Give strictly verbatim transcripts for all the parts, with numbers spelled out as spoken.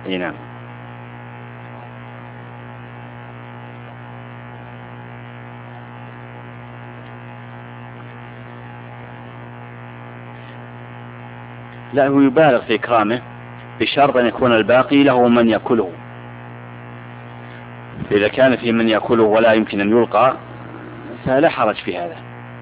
أي نعم. لا، هو يبالغ في إكرامه بشرط أن يكون الباقي له من يأكله. إذا كان في من يأكله ولا يمكن أن يلقى فلا حرج في هذا.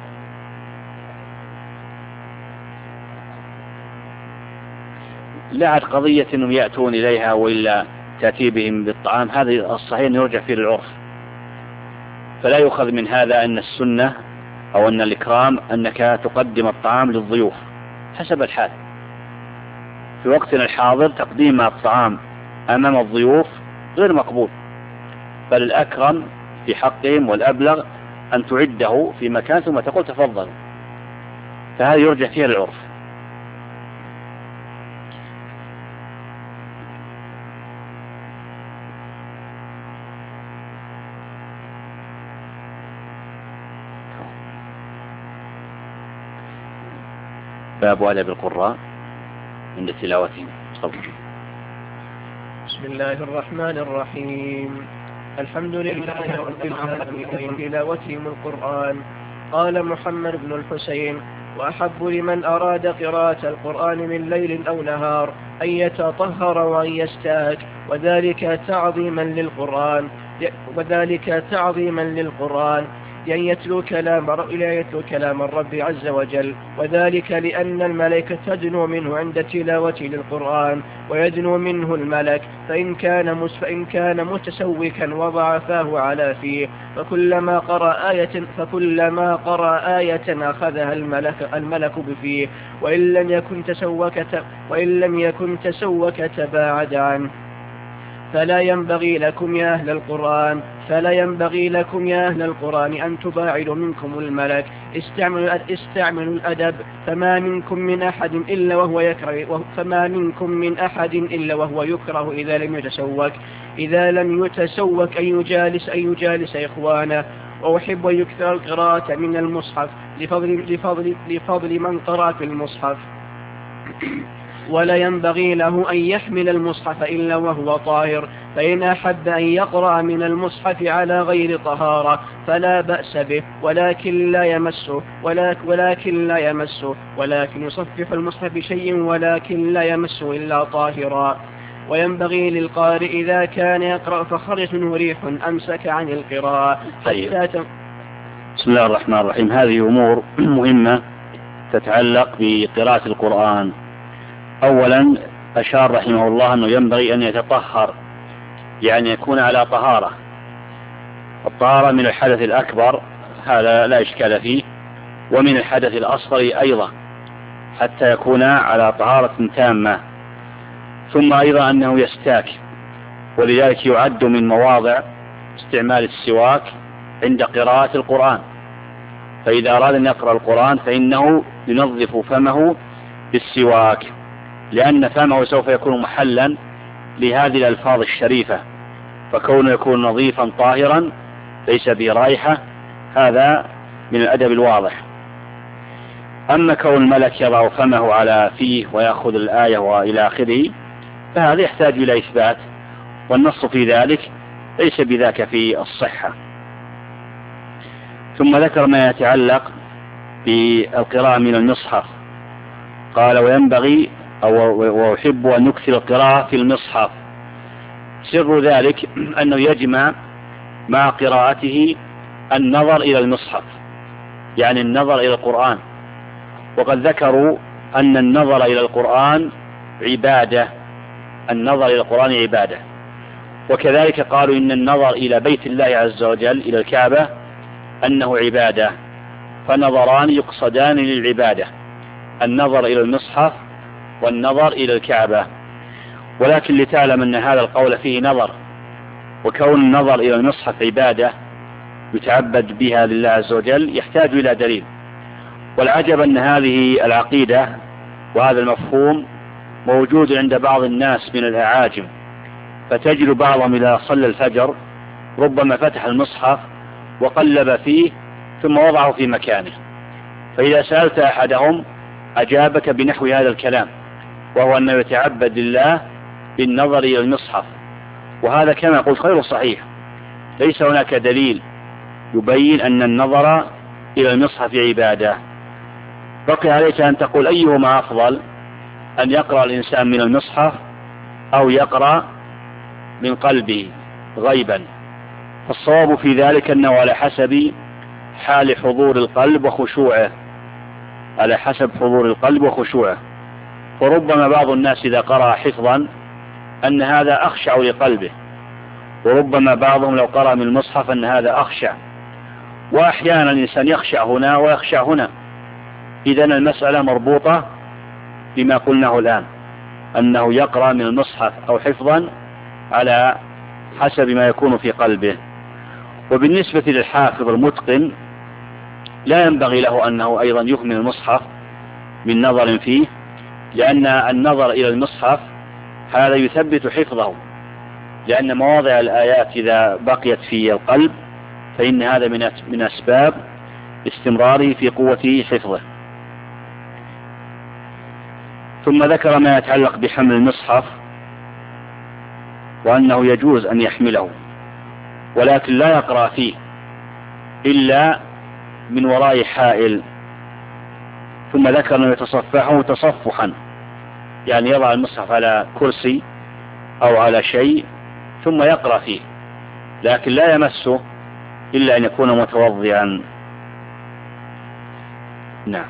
لا عاد قضية أنهم يأتون إليها وإلا تأتي بهم بالطعام، هذا الصحيح يرجع فيه للعرف، فلا يؤخذ من هذا أن السنة أو أن الإكرام أنك تقدم الطعام للضيوف حسب الحال. في وقتنا الحاضر تقديم الطعام أمام الضيوف غير مقبول، بل الأكرم في حقهم والأبلغ أن تعده في مكان ثم تقول تفضل، فهذا يرجع فيها للعرف. باب أدب القراء عند تلاوتهم. تفضل. بسم الله الرحمن الرحيم. الحمد لله رب العالمين تلاوتهم القرآن. قال محمد بن الحسين: وأحب لمن أراد قراءة القرآن من ليل أو نهار أن يتطهر وأن يستاك، وذلك تعظيما للقرآن وذلك تعظيما للقرآن أن يتلو كلام يتلو كلام الرب عز وجل، وذلك لأن الملائكة تدنو منه عند تلاوته للقرآن، ويدنو منه الملك، فإن كان فإن كان متسوكا وضع فاه على فيه، فكلما قرأ آية فكلما قرأ آية أخذها الملك الملك بفيه، وإن لم يكن تسوك وإن لم يكن تسوك تباعد عنه. فلا ينبغي لكم يا أهل القرآن فلا ينبغي لكم يا أهل القرآن أن تباعدوا منكم الملك. استعملوا استعملوا الأدب، فما منكم من أحد إلا وهو يكره فما منكم من أحد إلا وهو يكره إذا لم يتسوك إذا لم يتسوك أن يجالس أن يجالس إخوانه. وأحب أن يكثر القراءة من المصحف لفضل لفضل لفضل من قرأ في المصحف. ولا ينبغي له أن يحمل المصحف إلا وهو طاهر، فإن أحب أن يقرأ من المصحف على غير طهارة فلا بأس به، ولكن لا يمسه ولكن لا يمسه ولكن يصفح المصحف بشيء ولكن لا يمسه إلا طاهرا. وينبغي للقارئ إذا كان يقرأ فخرج منه ريح أمسك عن القراءة. طيب. بسم الله الرحمن الرحيم. هذه أمور مهمة تتعلق بقراءة القرآن. أولا أشار رحمه الله أنه ينبغي أن يتطهر، يعني يكون على طهارة. الطهارة من الحدث الأكبر هذا لا إشكال فيه، ومن الحدث الأصغر أيضا حتى يكون على طهارة تامة. ثم أيضا أنه يستاك، ولذلك يعد من مواضع استعمال السواك عند قراءة القرآن، فإذا أراد أن يقرأ القرآن فإنه ينظف فمه بالسواك، لأن فمه سوف يكون محلا لهذه الألفاظ الشريفة، فكونه يكون نظيفا طاهرا ليس به رائحة، هذا من الأدب الواضح. أما كون الملك يضع فمه على فيه ويأخذ الآية وإلى آخره فهذا يحتاج إلى إثبات، والنص في ذلك ليس بذاك في الصحة. ثم ذكر ما يتعلق بالقراءة من المصحف. قال: وينبغي أو وأحب أن نكثر القراءة في المصحف. سر ذلك أنه يجمع مع قراءته النظر إلى المصحف، يعني النظر إلى القرآن. وقد ذكروا أن النظر إلى القرآن عبادة، النظر إلى القرآن عبادة. وكذلك قالوا إن النظر إلى بيت الله عز وجل إلى الكعبة أنه عبادة، فنظران يقصدان للعبادة: النظر إلى المصحف والنظر إلى الكعبة. ولكن لتعلم أن هذا القول فيه نظر، وكون النظر إلى المصحف عبادة يتعبد بها لله عز وجل يحتاج إلى دليل. والعجب أن هذه العقيدة وهذا المفهوم موجود عند بعض الناس من الأعاجم، فتجد بعضهم إذا صلى الفجر ربما فتح المصحف وقلب فيه ثم وضعه في مكانه، فإذا سألت أحدهم أجابك بنحو هذا الكلام، وهو أنه يتعبد لله بالنظر إلى المصحف، وهذا كما قلت غير صحيح، ليس هناك دليل يبين أن النظر إلى المصحف عبادة. بقي عليك أن تقول أيهما أفضل، أن يقرأ الإنسان من المصحف أو يقرأ من قلبه غيبا. فالصواب في ذلك أنه على حسب حال حضور القلب وخشوعه، على حسب حضور القلب وخشوعه. فربما بعض الناس إذا قرأ حفظا أن هذا أخشع لقلبه، وربما بعضهم لو قرأ من المصحف أن هذا أخشع، وأحيانا الإنسان يخشع هنا ويخشع هنا. إذن المسألة مربوطة بما قلناه الآن، أنه يقرأ من المصحف أو حفظا على حسب ما يكون في قلبه. وبالنسبة للحافظ المتقن لا ينبغي له أنه أيضا يهمل المصحف من نظر فيه، لأن النظر إلى المصحف هذا يثبت حفظه، لأن مواضع الآيات إذا بقيت في القلب فإن هذا من أسباب استمراره في قوة حفظه. ثم ذكر ما يتعلق بحمل المصحف، وأنه يجوز أن يحمله ولكن لا يقرأ فيه إلا من وراء حائل. ثم ذكر أنه يتصفحه تصفحا، يعني يضع المصحف على كرسي أو على شيء ثم يقرأ فيه، لكن لا يمسه إلا أن يكون متوضئا. نعم.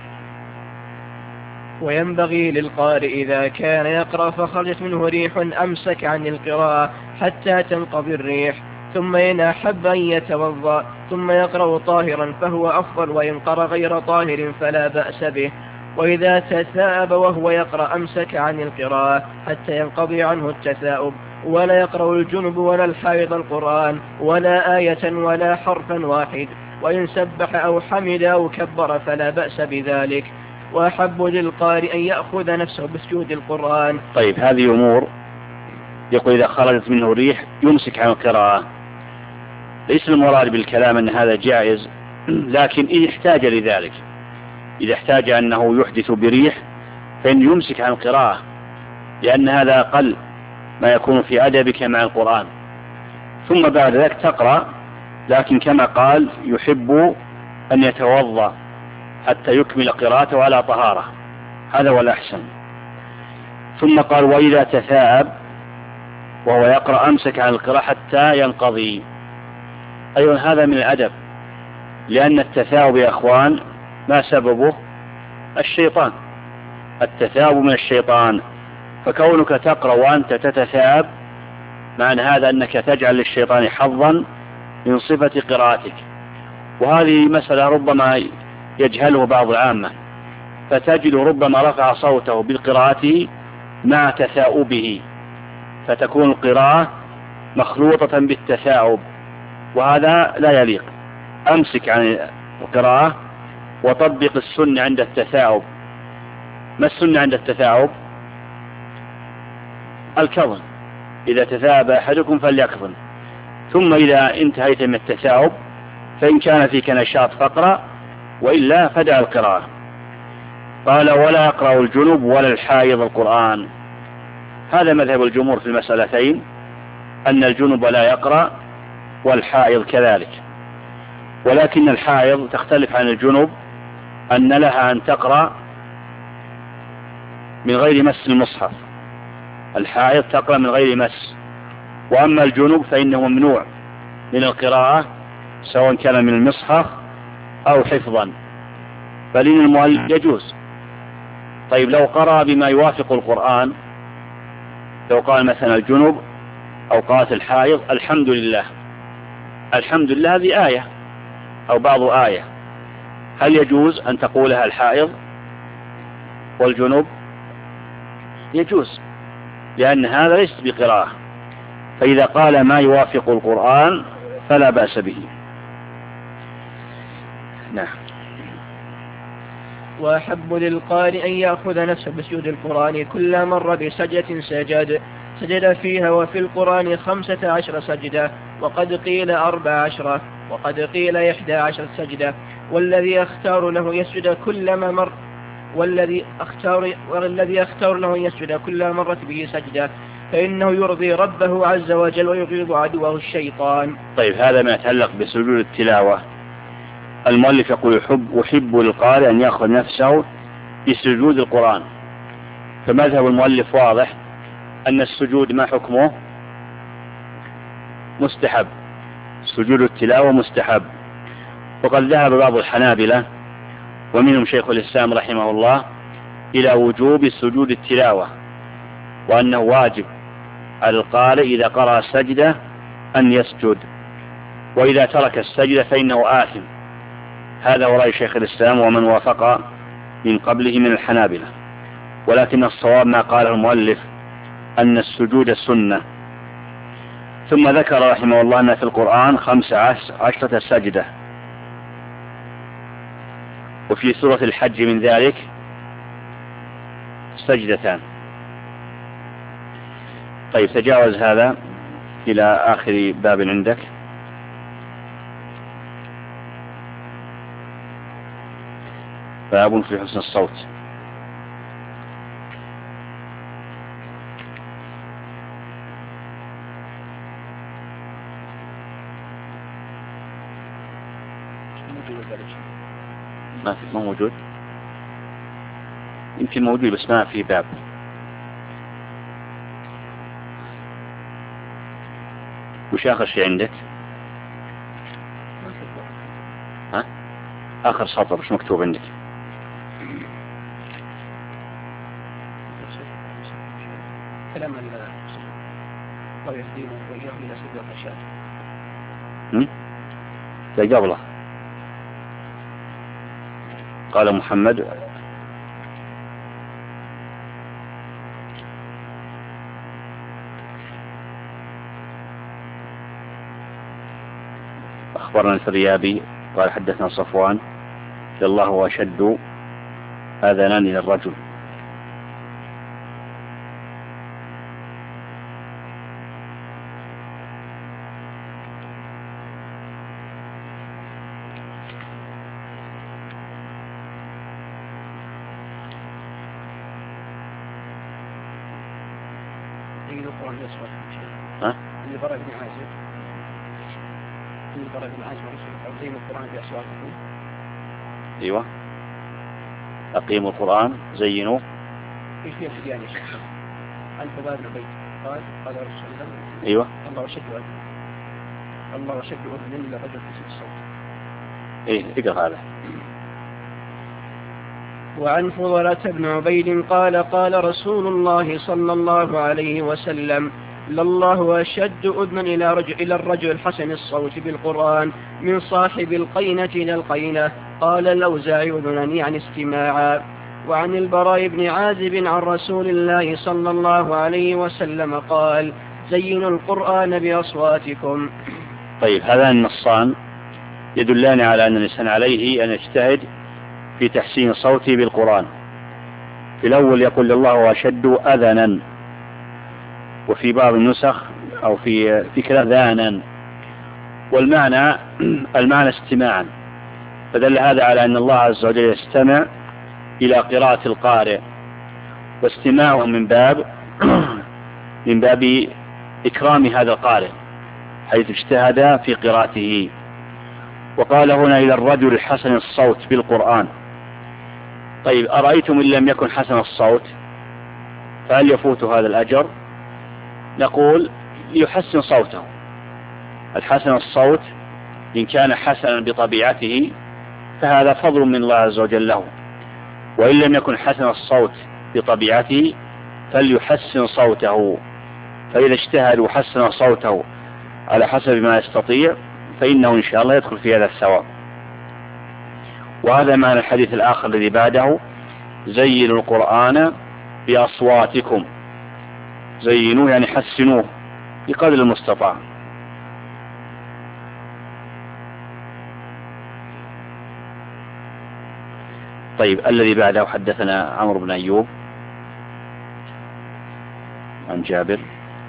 وينبغي للقارئ إذا كان يقرأ فخرجت منه ريح أمسك عن القراءة حتى تنقضي الريح، ثم إن أحب أن يتوضأ ثم يقرأ طاهرا فهو أفضل، وإن قرأ غير طاهر فلا بأس به. وإذا تثاءب وهو يقرأ أمسك عن القراءة حتى ينقضي عنه التثاؤب، ولا يقرأ الجنب ولا الحائض القرآن ولا آية ولا حرفا واحد، وإن سبح أو حمد أو كبر فلا بأس بذلك. وأحب للقارئ أن يأخذ نفسه بسجود القرآن. طيب، هذه أمور يقول إذا خرجت منه ريح يمسك عن القراءة. ليس المراد بالكلام أن هذا جائز، لكن إذا احتاج لذلك، إذا احتاج أنه يحدث بريح فإن يمسك عن القراءة، لأن هذا أقل ما يكون في أدبك مع القرآن. ثم بعد ذلك تقرأ، لكن كما قال يحب أن يتوضأ حتى يكمل قراءته على طهارة، هذا هو الأحسن. ثم قال وإذا تثاءب وهو يقرأ أمسك عن القراءة حتى ينقضي. أيضا هذا من الأدب، لأن التثاؤب يا أخوان ما سببه؟ الشيطان. التثاؤب من الشيطان، فكونك تقرأ وأنت تتثاءب معنى هذا أنك تجعل للشيطان حظا من صفة قراءتك. وهذه مسألة ربما يجهله بعض العامة، فتجد ربما رفع صوته بالقراءة مع تثاؤبه، فتكون القراءة مخلوطة بالتثاؤب، وهذا لا يليق. أمسك عن القراءة وطبق السنة عند التثاؤب. ما السنة عند التثاؤب؟ الكظم، إذا تثاءب أحدكم فليكظم. ثم إذا انتهيت من التثاؤب فإن كان فيك نشاط فاقرأ، وإلا فدع القراءة. قال ولا يقرأ الجنوب ولا الحائض القرآن. هذا مذهب الجمهور في المسألتين، أن الجنوب لا يقرأ والحائض كذلك. ولكن الحائض تختلف عن الجنوب، أن لها أن تقرأ من غير مس المصحف. الحائض تقرأ من غير مس، وأما الجنوب فإنه ممنوع من القراءة سواء كان من المصحف أو حفظا، فلين المؤلف يجوز. طيب لو قرأ بما يوافق القرآن، لو قال مثلا الجنوب أو قالت الحائض الحمد لله، الحمد لله هذه آية أو بعض آية، هل يجوز أن تقولها الحائض والجنوب؟ يجوز، لأن هذا ليس بقراءة. فإذا قال ما يوافق القرآن فلا بأس به. نعم. وأحب للقارئ أن يأخذ نفسه بسجود القرآن كل مرة بسجدة سجد سجد فيها، وفي القرآن خمسة عشر سجدة، وقد قيل أربع عشرة، وقد قيل إحدى عشر سجدة. والذي أختار له يسجد كلما مر والذي أختار والذي أختار له يسجد كل مرة به سجدة، فإنه يرضي ربه عز وجل ويغيظ عدوه الشيطان. طيب هذا ما يتعلق بسجود التلاوة. المؤلف يقول يحب, يحب للقارئ أن يأخذ نفسه بسجود القرآن. فمذهب المؤلف واضح أن السجود ما حكمه؟ مستحب. سجود التلاوة مستحب. وقد ذهب بعض الحنابلة ومنهم شيخ الإسلام رحمه الله إلى وجوب سجود التلاوة، وأنه واجب على القارئ إذا قرأ السجدة أن يسجد، وإذا ترك السجدة فإنه آثم. هذا هو رأي شيخ الإسلام ومن وافق من قبله من الحنابلة. ولكن الصواب ما قاله المؤلف أن السجود سنة. ثم ذكر رحمه الله أن في القرآن خمس عشرة سجدة، وفي سورة الحج من ذلك سجدتان. طيب تجاوز هذا إلى آخر باب عندك. باب في حسن الصوت. ما في ما موجود، يمكن موجود بس ما في باب. وش آخر شيء عندك؟ ها؟ آخر سطر وش مكتوب عندك؟ كلام الله يهدينا وإياهم إلى سبيل الرشاد. هم؟ لا قبله قال محمد أخبرنا الفريابي قال حدثنا صفوان الله أشد آذانا إلى الرجل. ها؟ اللي برا ابن عازب اللي برا ابن عازب زين القرآن بأصواتكم. أيوة أقيموا القرآن زينوا. إيش فيها تبيان يا شيخ؟ عن فضائل البيت قال قال رسول الله أيوة الله أشد أذن الله أشد أذن إلا رجل حسن الصوت. إيه اقرأ هذا. وعن فضلة بن عبيد قال قال رسول الله صلى الله عليه وسلم لله أشد أذنا إلى, رجل إلى الرجل الحسن الصوت بالقرآن من صاحب القينة إلى القينة. قال الأوزاعي أذنا يعني استماعا. وعن البراء بن عازب عن رسول الله صلى الله عليه وسلم قال زينوا القرآن بأصواتكم. طيب هذا النصان يدلان على أن الإنسان عليه أن يجتهد في تحسين صوته بالقرآن. في الأول يقول الله أشد أذنا، وفي بعض النسخ أو في في كلام ذانا، والمعنى المعنى استماعا. فدل هذا على أن الله عز وجل يستمع إلى قراءة القارئ، واستماعه من باب من باب إكرام هذا القارئ حيث اجتهد في قراءته. وقال هنا إلى الرجل الحسن الصوت بالقرآن. طيب أرأيتم إن لم يكن حسن الصوت فهل يفوت هذا الأجر؟ نقول يحسن صوته. الحسن الصوت إن كان حسنا بطبيعته فهذا فضل من الله عز وجل له، وإن لم يكن حسن الصوت بطبيعته فليحسن صوته. فإذا اجتهد وحسن صوته على حسب ما يستطيع فإنه إن شاء الله يدخل في هذا الثواب. وهذا معنى الحديث الآخر الذي بعده زينوا القرآن بأصواتكم. زينوه يعني حسنوه بقدر المستطاع. طيب الذي بعده حدثنا عمرو بن أيوب عن جابر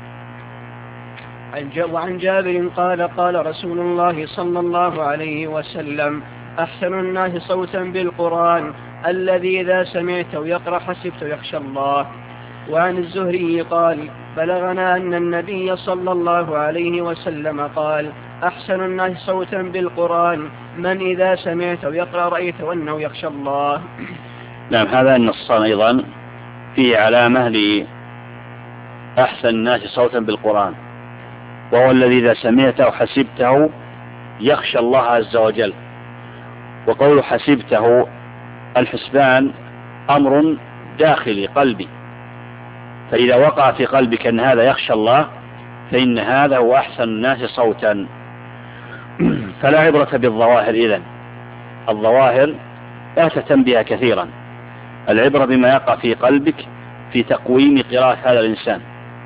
وعن جابر قال قال رسول الله صلى الله عليه وسلم أحسن الناس صوتا بالقرآن الذي إذا سمعته يقرأ حسبته يخشى الله. وعن الزهري قال بلغنا أن النبي صلى الله عليه وسلم قال أحسن الناس صوتا بالقرآن من إذا سمعته يقرأ رأيت وأنه يخشى الله. نعم، هذا النص أيضا فيه علامة لأحسن الناس صوتا بالقرآن، وهو الذي إذا سمعته حسبته يخشى الله عز وجل. وقول حسبته الحسبان أمر داخلي قلبي، فإذا وقع في قلبك أن هذا يخشى الله فإن هذا هو أحسن الناس صوتا. فلا عبرة بالظواهر إذن، الظواهر لا تهتم بها كثيرا، العبرة بما يقع في قلبك في تقويم قراءة هذا الإنسان.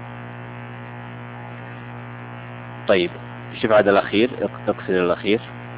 طيب شوف عاد الأخير، اقفل الأخير،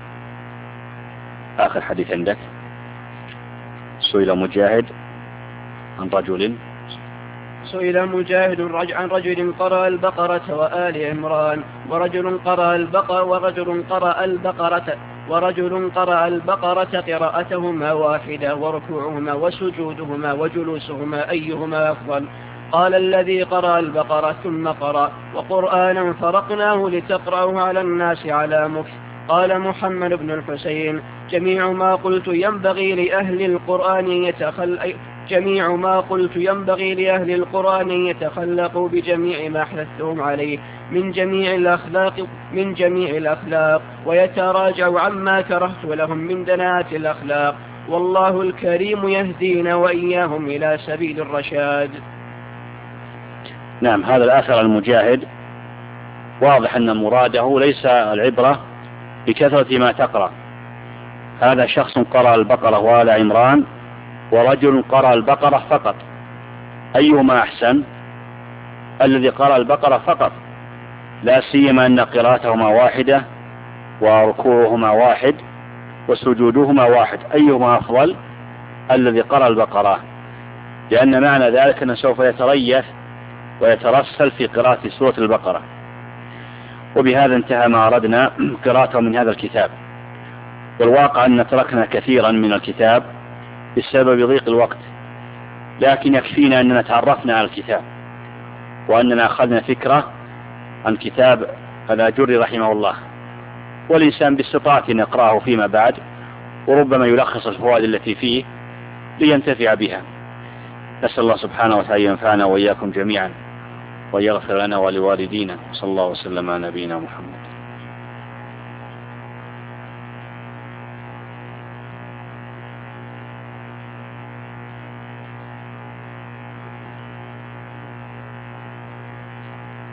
آخر حديث عندك. سئل مجاهد عن رجل سئل مجاهد عن رجل قرأ البقرة وآل عمران ورجل قرأ البقرة ورجل قرأ البقرة ورجل قرأ البقرة قراءتهما واحدة وركوعهما وسجودهما وجلوسهما أيهما أفضل؟ قال الذي قرأ البقرة ثم قرأ وقرآنا فرقناه لتقرأه على الناس على مكث. قال محمد بن الحسين جميع ما قلت ينبغي لأهل القرآن يتخل جميع ما قلت ينبغي لأهل القرآن يتخلقوا بجميع ما حثهم عليه من جميع الأخلاق من جميع الأخلاق ويتراجعوا عما كرهت لهم من دناءة الأخلاق، والله الكريم يهدينا وإياهم إلى سبيل الرشاد. نعم، هذا الآثر المجاهد واضح أن مراده ليس العبرة بكثرة ما تقرأ، هذا شخص قرأ البقرة وآل عمران ورجل قرأ البقرة فقط، أيهما أحسن؟ الذي قرأ البقرة فقط، لا سيما أن قراءتهما واحدة وركوعهما واحد وسجودهما واحد، أيهما أفضل؟ الذي قرأ البقرة، لأن معنى ذلك أنه سوف يتريث ويترسل في قراءة سورة البقرة. وبهذا انتهى ما أردنا قراءته من هذا الكتاب، والواقع أن تركنا كثيرا من الكتاب بسبب ضيق الوقت، لكن يكفينا أننا تعرفنا على الكتاب وأننا أخذنا فكرة عن كتاب الآجري رحمه الله، والإنسان باستطاعة يقرأه فيما بعد وربما يلخص الفوائد التي فيه لينتفع بها. نسأل الله سبحانه وتعالى ينفعنا وإياكم جميعا ويغفر لنا ولوالدينا، صلى الله وسلم على نبينا محمد.